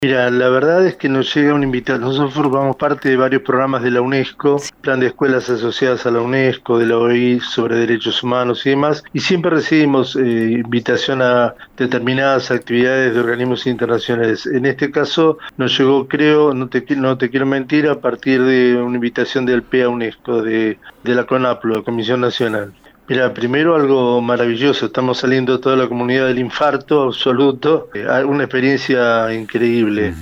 Mira, la verdad es que nos llega una invitación. Nosotros formamos parte de varios programas de la UNESCO, plan de escuelas asociadas a la UNESCO, de la OI sobre derechos humanos y demás, y siempre recibimos invitación a determinadas actividades de organismos internacionales. En este caso nos llegó, creo, no te quiero mentir, a partir de una invitación del PEA UNESCO, de la CONAPLO, la Comisión Nacional. Mira, primero algo maravilloso, estamos saliendo toda la comunidad del infarto absoluto, una experiencia increíble.